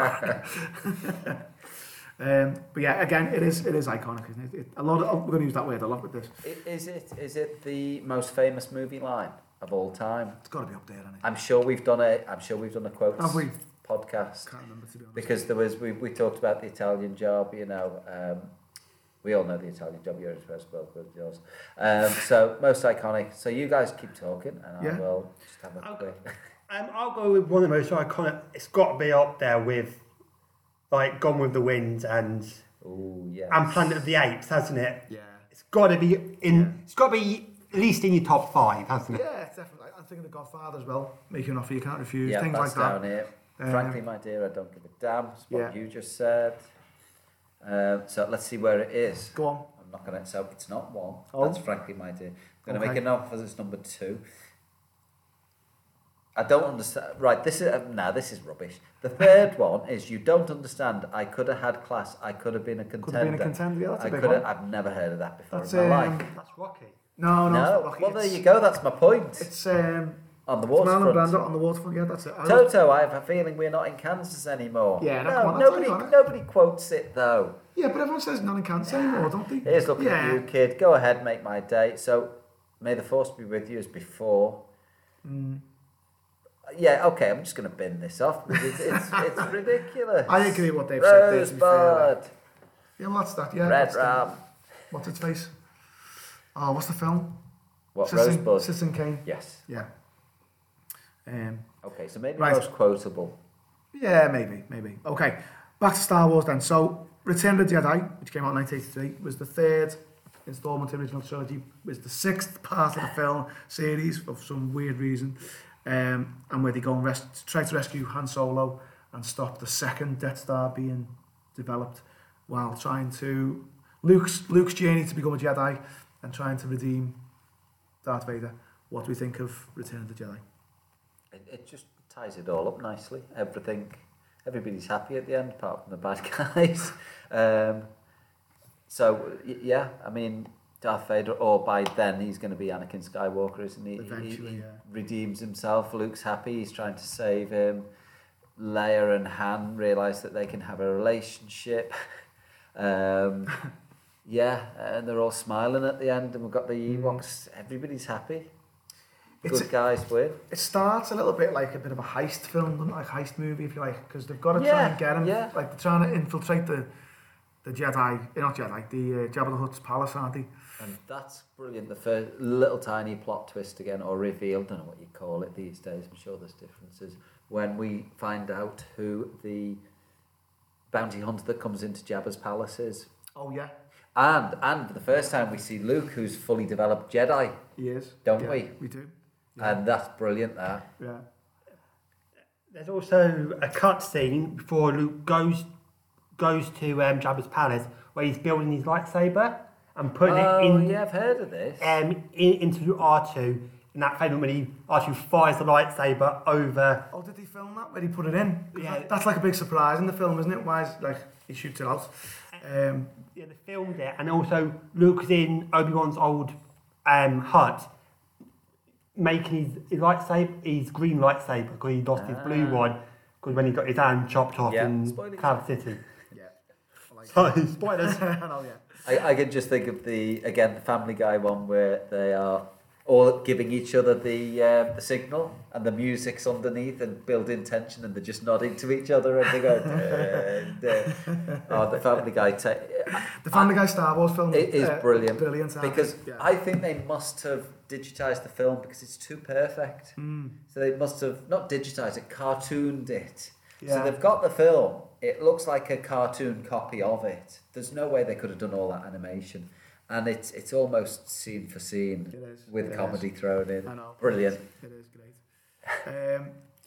"Ah." Um, but yeah, again, it is it is iconic, isn't it? it a lot of, we're going to use that word a lot with this. I- Is it is it the most famous movie line of all time? It's got to be up there, hasn't it? I'm sure we've done a I'm sure we've done a quotes Have we? podcast Can't remember, to be honest. because there was we, we talked about the Italian Job, you know. Um, we all know the Italian Job. You're as well with yours. Um, so most iconic. So you guys keep talking, and Yeah. I will just have a I'll- quick. Um, I'll go with one of the most iconic. It's got to be up there with, like, Gone with the Wind and Oh yes. and Planet of the Apes, hasn't it? Yeah. It's got to be in. It's got to be at least in your top five, hasn't it? Yeah, it's definitely. I'm thinking of Godfather as well. Make you an offer you can't refuse. Yeah, things that's like down that. here. Um, Frankly, my dear, I don't give a damn. It's what Yeah. you just said. Um, so let's see where it is. Go on. I'm not going to. So it's not one. Oh. That's frankly, my dear. I'm going to Okay. make an offer as number two. I don't understand. Right, this is uh, now. This is rubbish. The third one is you don't understand. I could have had class. I could have been a contender. Could have been a contender. Yeah, that's a I big could have. one. I've never heard of that before That's, in my um, life. That's Rocky. No, no. it's No. not Rocky. Well, there It's- you go. That's my point. It's um, On the it's Marlon waterfront. Brando on the waterfront. Yeah, that's it. I- Toto, I have a feeling we're not in Kansas anymore. Yeah, no, no, come on, that's nobody, iconic. nobody quotes it though. Yeah, but everyone says none in Kansas anymore, don't they? Here's looking yeah. at you, kid. Go ahead, make my day. So, may the force be with you as before. Mm. Yeah, okay. I'm just going to bin this off. It's, it's, it's ridiculous. I agree with what they've said there, to be fair, like. Rosebud, Yeah, well, that's that. Yeah. Red that's the- Ram. What's its face? Oh, what's the film? What Citizen, Rosebud? Citizen Kane. Yes. Yeah. Um, Okay, so maybe Right. most quotable. yeah, maybe, maybe. Okay, back to Star Wars then. So, Return of the Jedi, which came out in nineteen eighty-three, was the third installment of the original trilogy, was the sixth part of the film series for some weird reason, um, and where they go and res- try to rescue Han Solo and stop the second Death Star being developed while trying to Luke's Luke's journey to become a Jedi and trying to redeem Darth Vader. What do we think of Return of the Jedi? It, it just ties it all up nicely. Everything, everybody's happy at the end, apart from the bad guys. um, so y- yeah, I mean, Darth Vader, or by then he's going to be Anakin Skywalker, isn't he? Eventually, he, he yeah. redeems himself. Luke's happy. He's trying to save him. Leia and Han realise that they can have a relationship. um, yeah, and they're all smiling at the end, and we've got the Ewoks. Everybody's happy. It's Good guys win. It starts a little bit like a bit of a heist film, doesn't it? Like heist movie, if you like, because they've got to try Yeah, and get him. yeah. Like they're trying to infiltrate the the Jedi, eh, not Jedi, the uh, Jabba the Hutt's palace, aren't they? And that's brilliant. The first little tiny plot twist again, or reveal, don't know what you call it these days. I'm sure there's differences. When we find out who the bounty hunter that comes into Jabba's palace is. Oh yeah, And and for the first time we see Luke, who's fully developed Jedi, he is. don't Yeah, we? We do. Yeah. And that's brilliant there. Yeah. There's also a cut scene before Luke goes goes to um, Jabba's palace where he's building his lightsaber and putting Oh, it in yeah, I've heard of this. um in, into R two. In that film when he R two fires the lightsaber over. Oh, did he film that? Where he put it in? 'Cause Yeah. that- That's like a big surprise in the film, isn't it? Why is like he shoots it out? Um, Yeah, they filmed it, and also Luke's in Obi-Wan's old um, hut, making his, his lightsaber, his green lightsaber, because he lost his blue Ah. one, because when he got his hand chopped off Yeah. in Spoilers. Cloud City. yeah. I like So, spoilers. I know, yeah. I, I can just think of the, again, the Family Guy one where they are all giving each other the uh, the signal and the music's underneath and building tension and they're just nodding to each other and they go, "Duh, duh." Oh, the Family Guy. Ta- The Family Guy Star Wars film It is uh, brilliant, brilliant aren't because they? Yeah. I think they must have digitised the film because it's too perfect. Mm. So they must have not digitised it, cartooned it. So Yeah. they've got the film. It looks like a cartoon copy of it. There's no way they could have done all that animation, and it's it's almost scene for scene It is. with It comedy is. thrown in. I know. Brilliant. It is great. Um,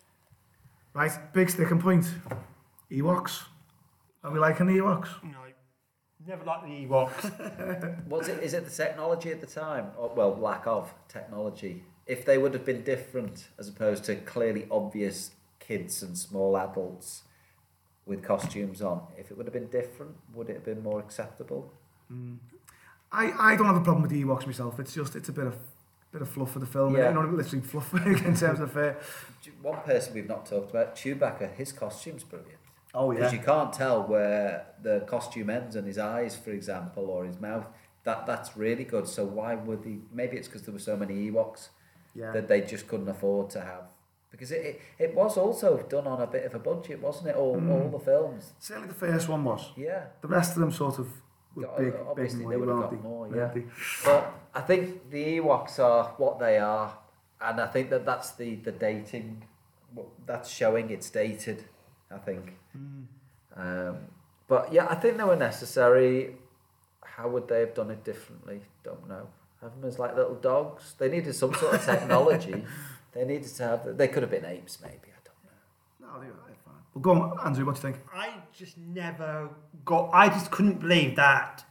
right, big sticking point. Ewoks. Are we liking the Ewoks? No, never liked the Ewoks. Was it? Is it the technology at the time? Or, well, lack of technology. If they would have been different, as opposed to clearly obvious kids and small adults with costumes on, if it would have been different, would it have been more acceptable? Mm. I, I don't have a problem with the Ewoks myself. It's just it's a bit of bit of fluff for the film. Yeah. You know, literally fluff in terms of. Uh, One person we've not talked about, Chewbacca. His costume's brilliant. oh Because you can't tell where the costume ends and his eyes, for example, or his mouth. That that's really good. So why would he? Maybe it's because there were so many Ewoks yeah. that they just couldn't afford to have. Because it, it, it was also done on a bit of a budget, wasn't it? All Mm. all the films. Certainly the first one was. Yeah. The rest of them sort of were Yeah, big, obviously big they money, would have weren't got they? more, Weren't yeah. they? But I think the Ewoks are what they are, and I think that that's the the dating. well, That's showing it's dated. I think. Mm. Um, but yeah, I think they were necessary. How would they have done it differently? Don't know. Have them as like little dogs. They needed some sort of technology. They needed to have. They could have been apes, maybe. I don't know. No, they were fine. Well, go on, Andrew. What do you think? I just never got. I just couldn't believe that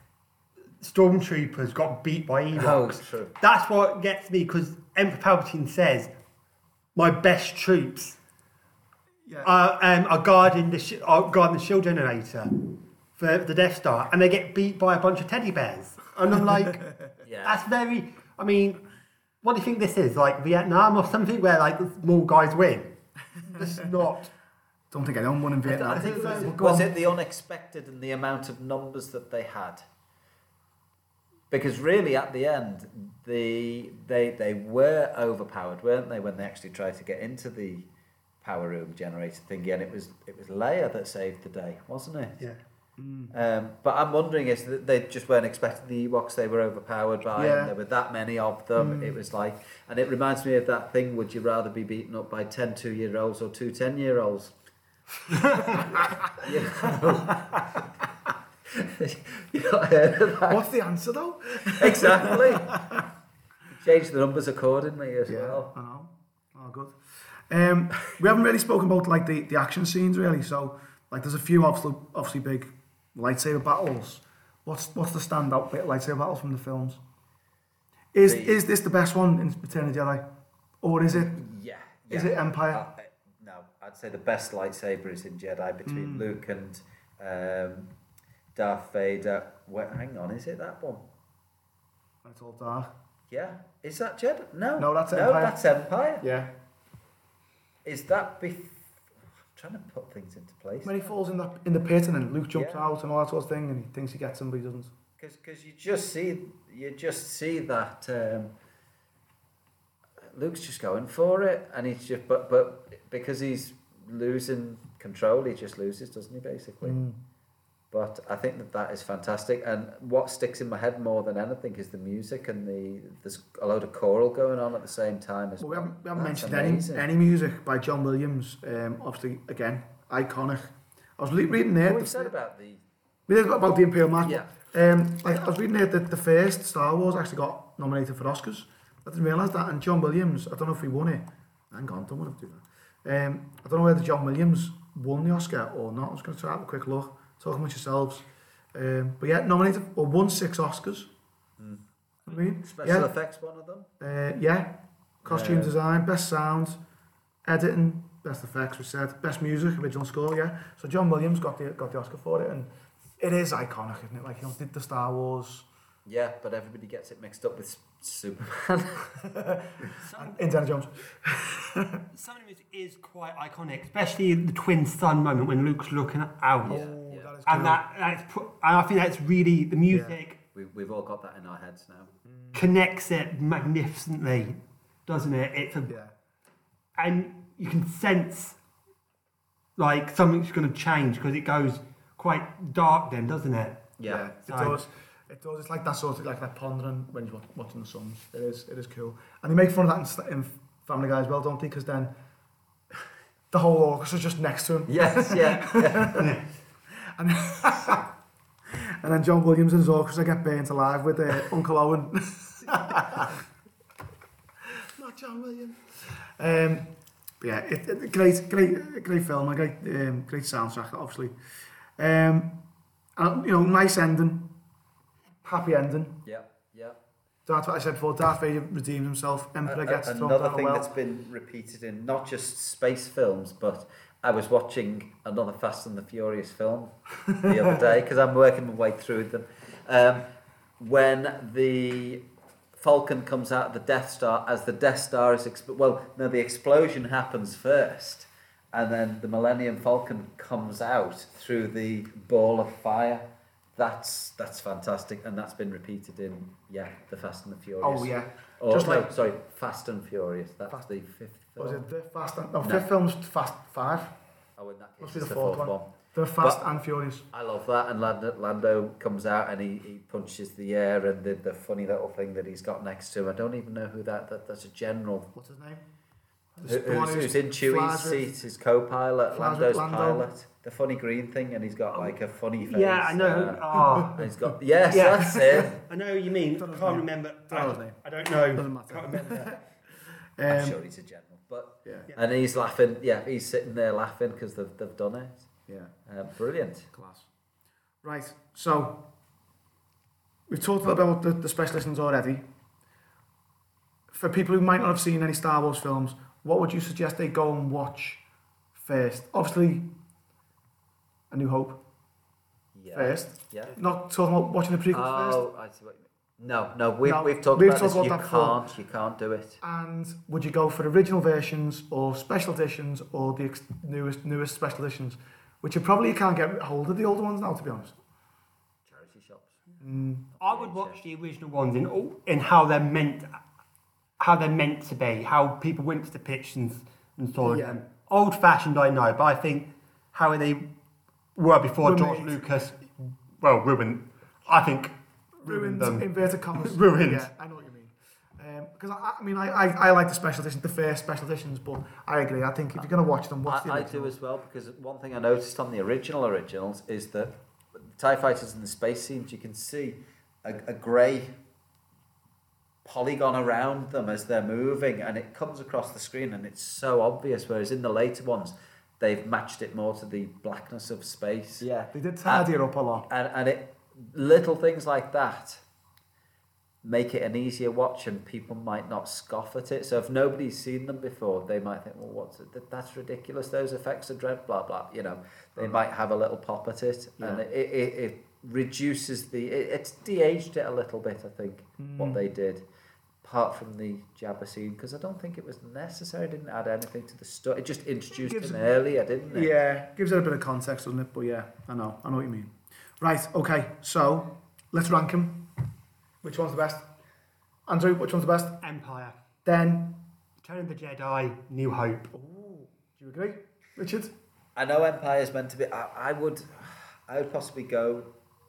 stormtroopers got beat by Oh, Ewoks. true. That's what gets me, because Emperor Palpatine says, "My best troops Yeah. are, um, are guarding the sh- are guarding the shield generator for the Death Star, and they get beat by a bunch of teddy bears." And I'm like, Yeah. that's very. I mean, what do you think this is, like Vietnam or something, where like the small guys win? It's not. Don't think anyone won in Vietnam. I think so. Well, go Was on. it the unexpected and the amount of numbers that they had? Because really, at the end, the they they were overpowered, weren't they? When they actually tried to get into the power room generator thingy, and it was it was Leia that saved the day, wasn't it? Yeah. Um, but I'm wondering if th- they just weren't expecting the Ewoks. They were overpowered by, Yeah. and there were that many of them. Mm. It was like, and it reminds me of that thing: would you rather be beaten up by ten two-year-olds or two ten-year-olds? You know? You not heard of that? What's the answer though? Exactly. Change the numbers accordingly as Yeah, well. I know. Oh, good. Um, we haven't really spoken about like the, the action scenes really. So like, there's a few obviously obviously big lightsaber battles, What's what's the standout bit lightsaber battles from the films? Is The- is this the best one in Return of the Jedi, or is it Yeah. is yeah. it Empire? Uh, no, I'd say the best lightsaber is in Jedi between Mm. Luke and um, Darth Vader. Wait, hang on, is it that one? It's all dark. Yeah. Is that Jedi? No. No, that's no, Empire. that's Empire. Yeah. Is that bef- I'm trying to put things into place. When he falls in the in the pit and then Luke jumps Yeah. out and all that sort of thing, and he thinks he gets him, but he doesn't. Because you just see you just see that um, Luke's just going for it, and he's just but but because he's losing control, he just loses, doesn't he? Basically. Mm. But I think that that is fantastic, and what sticks in my head more than anything is the music and the there's a load of choral going on at the same time as Well, well. we haven't, we haven't That's mentioned any, amazing. any music by John Williams. Um, obviously, again, iconic. I was le- reading there. What we've the- said about the we did about the Imperial March. yeah. Um, like, I was reading there that the first Star Wars actually got nominated for Oscars. I didn't realise that. And John Williams, I don't know if he won it. Hang on, don't want to do that. Um, I don't know whether John Williams won the Oscar or not. I was going to try to have a quick look. Talk amongst yourselves. Um, but yeah, nominated or won six Oscars. Mm. I mean, Special yeah, effects, one of them. uh, yeah. Costume Uh, design, best sound, editing, best effects. We said best music, original score. Yeah. So John Williams got the got the Oscar for it, and it is iconic, isn't it? Like, you know, did the Star Wars, Yeah, but everybody gets it mixed up with S- Superman. Some, Indiana Jones. some of it is quite iconic, especially the twin sun moment when Luke's looking out. Yeah. Oh, that is cool. And that, that's, pu- and I think that's really, the music we, we've all got that in our heads now. connects it magnificently, doesn't it? It's a, Yeah. and you can sense like something's going to change because it goes quite dark then, doesn't it? Yeah. it So- does. It does. It's like that sort of like that pondering when you're wa- watching the suns. It is. It is cool. And they make fun of that in, st- in Family Guy as well, don't they? Because then the whole orchestra's just next to him. Yes, yeah. yeah. And, and then John Williams and his orchestra get burnt alive with uh, Uncle Owen. Not John Williams. Um, but yeah, it, it, great, great, great film. A great, um, great soundtrack, obviously. Um, and, you know, nice ending. Happy ending. Yeah, yeah. That's what I said before. Darth Vader redeems himself. Emperor A- a- gets thrown another down a thing well. that's been repeated in not just space films, but I was watching another Fast and the Furious film the other day because I'm working my way through them. Um, when the Falcon comes out of the Death Star, as the Death Star is exp- well, no, the explosion happens first, and then the Millennium Falcon comes out through the ball of fire. That's that's fantastic, and that's been repeated in yeah, the Fast and the Furious. Oh yeah. Or, Just no, like- sorry, Fast and Furious. That's Fast- the fifth Was film. it the Fast and... No, No. fifth film's Fast Five. Oh, in that case, Must be it's the the fourth fourth one. one. The Fast But- and Furious. I love that, and Lando, Lando comes out and he, he punches the air, and the, the funny little thing that he's got next to him. I don't even know who that, that that's a general. What's his name? Who, The one who's, who's in Chewie's flies with- seat, his co-pilot, flies with Lando's Lando. pilot. The funny green thing, and he's got like a funny face. Yeah, I know. uh, Oh. and he's got yes, Yeah. that's it. I know what you mean. Don't know his Can't name. remember. Don't know his name. I don't know. Doesn't matter. Can't remember. I'm Um, sure he's a general, but yeah. Yeah. and he's laughing. Yeah, he's sitting there laughing because they've they've done it. Yeah. Uh, brilliant. Class. Right, so we've talked a little bit about the, the special listings already. For people who might not have seen any Star Wars films, what would you suggest they go and watch first? Obviously, A New Hope Yeah. first. Yeah. Not talking about watching the prequels first. Oh, I see what you mean. No, no, we've, No, we've talked we've about talked this. about You that before. can't, you can't do it. And would you go for original versions or special editions or the ex- newest newest special editions, which you probably can't get hold of the older ones now, to be honest. Charity shops. Mm, I would watch the original ones in all- in how they're meant, how they're meant to be, how people went to the pictures and, and saw Yeah. them. Old fashioned, I know, but I think how they were before Were George made. Lucas, well, ruined. I think ruined, ruined them. inverted commas. Ruined. Yeah, I know what you mean. Because I, I mean, I, I, I like the special editions, the first special editions, but I agree. I think if you're going to watch them, watch the I, I original. do as well, because one thing I noticed on the original originals is that the TIE fighters in the space scenes, you can see a, a grey polygon around them as they're moving, and it comes across the screen and it's so obvious, whereas in the later ones they've matched it more to the blackness of space. Yeah, they did tidy it up a lot. And, and it little things like that make it an easier watch, and people might not scoff at it. So if nobody's seen them before, they might think, well, what's it? That's ridiculous. Those effects are dread, blah, blah. You know, they mm. might have a little pop at it. Yeah. And it, it, it reduces the, it, it's de-aged it a little bit, I think, mm. what they did. Apart from the Jabba scene, because I don't think it was necessary. It didn't add anything to the story. It just introduced him it, earlier, didn't it? Yeah, gives it a bit of context, doesn't it? But yeah, I know. I know what you mean. Right, okay. So, let's rank him. Which one's the best? Andrew, which one's the best? Empire. Then? Return of the Jedi, New Hope. Ooh, do you agree, Richard? I know Empire is meant to be... I, I would I would possibly go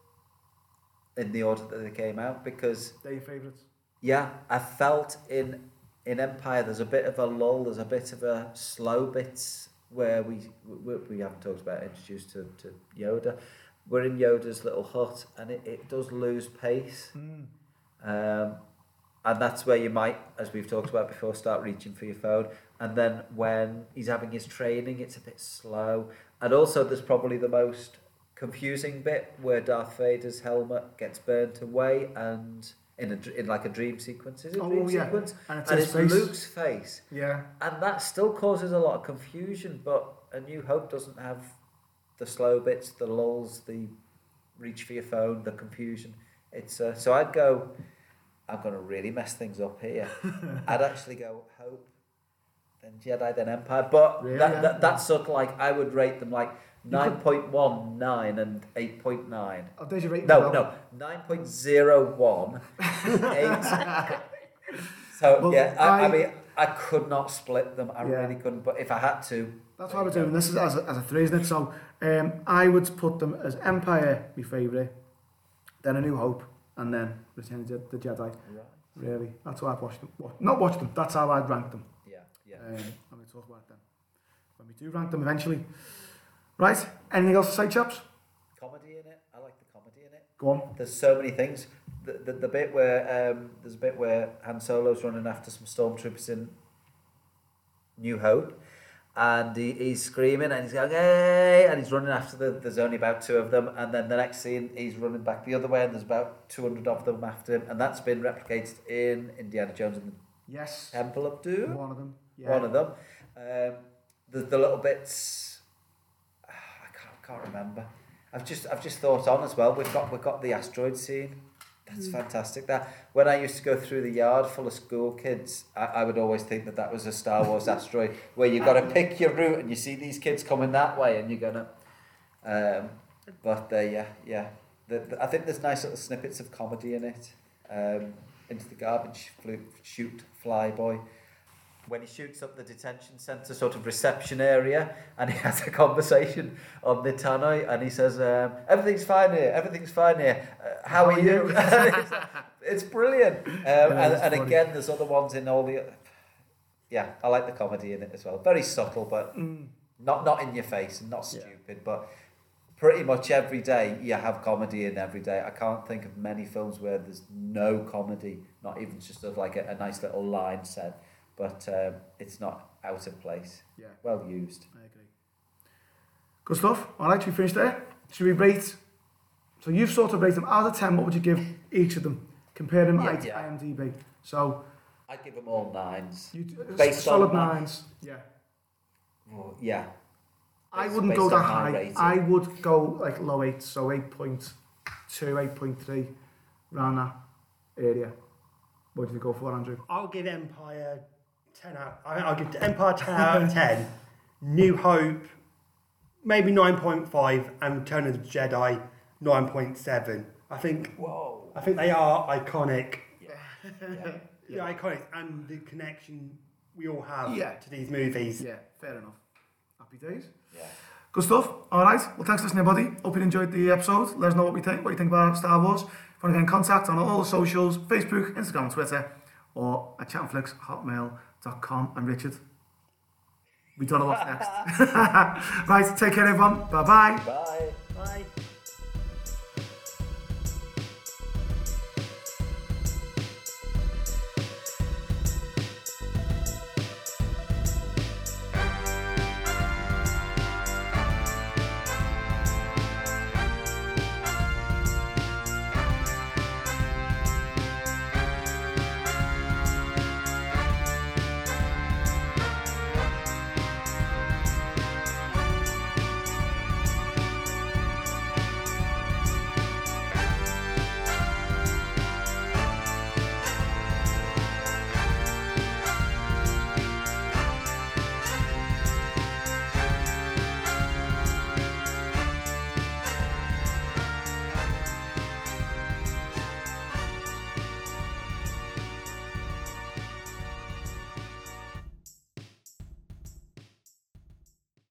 in the order that they came out, because... They're your favourites? Yeah, I felt in in Empire there's a bit of a lull, there's a bit of a slow bits where we we, we haven't talked about introduced to, to Yoda. We're in Yoda's little hut, and it, it does lose pace. Mm. Um, and that's where you might, as we've talked about before, start reaching for your phone. And then when he's having his training, it's a bit slow. And also there's probably the most confusing bit where Darth Vader's helmet gets burnt away, and in a in like a dream sequence. Is it a oh, dream yeah. sequence? And it's, and his it's face. Luke's face. Yeah. And that still causes a lot of confusion, but A New Hope doesn't have the slow bits, the lulls, the reach for your phone, the confusion. It's uh, so I'd go, I'm going to really mess things up here. I'd actually go Hope, then Jedi, then Empire. But really? that, that that's sort of like, I would rate them like nine point one, nine and eight point nine. Oh, did you rate No, them? no, nine point zero one, eight. So, well, yeah, I, I, I mean, I could not split them. I yeah. really couldn't. But if I had to... That's what I was doing. This is as a, as a three, isn't it? So um, I would put them as Empire, my favourite, then A New Hope, and then Return of the Jedi. Right. Really. That's how I'd watch them. Well, not watch them. That's how I'd rank them. Yeah, yeah. Um, and we'll talk about it then. When we do rank them eventually. Right. Anything else to say, chaps? Comedy in it. I like the comedy in it. Go on. There's so many things. The the, the bit where um, there's a bit where Han Solo's running after some stormtroopers in New Hope, and he, he's screaming and he's going, hey, and he's running after them. There's only about two of them, and then the next scene he's running back the other way, and there's about two hundred of them after him, and that's been replicated in Indiana Jones and the yes. Temple of Doom. One of them. Yeah. One of them. Um, the the little bits, I can't can't remember. I've just I've just thought on as well. We've got we've got the asteroid scene. That's fantastic. That when I used to go through the yard full of school kids, I, I would always think that that was a Star Wars asteroid, where you've got to pick your route and you see these kids coming that way, and you're gonna. Um, but uh, yeah, yeah. The, the, I think there's nice little snippets of comedy in it. Um, into the garbage flute, shoot fly boy. When he shoots up the detention centre sort of reception area, and he has a conversation on the tannoy, and he says, um, everything's fine here, everything's fine here, uh, how, how are you? it's, it's brilliant. Um, and and again, there's other ones in all the... Yeah, I like the comedy in it as well. Very subtle, but mm. not, not in your face and not stupid, yeah. But pretty much every day you have comedy in every day. I can't think of many films where there's no comedy, not even just sort of like a, a nice little line said. But um, it's not out of place. Yeah. Well used. I agree. Good stuff. All right, we finished there. Should we rate? So you've sort of rated them out of ten. What would you give each of them? Compare them yeah, to yeah. IMDb. So I'd give them all nines. You, based solid on nines. Yeah. Well, yeah. I based, wouldn't based go that high. Rating. I would go like low eight, so eight point two, eight point three, around that area. What did you go for, Andrew? I'll give Empire ten out. I'll give Empire ten out of ten. New Hope, maybe nine point five, and Return of the Jedi, nine point seven. I think. Whoa. I think they are iconic. Yeah. yeah. yeah. Iconic, and the connection we all have yeah. to these movies. Yeah, fair enough. Happy days. Yeah. Good stuff. All right. Well, thanks for listening, everybody. Hope you enjoyed the episode. Let us know what we think. What you think about Star Wars. If you want to get in contact on all the socials: Facebook, Instagram, Twitter, or at chatflix hotmail dot com. And Richard, we don't know what's next. Right, take care everyone. Bye-bye. Bye. Bye.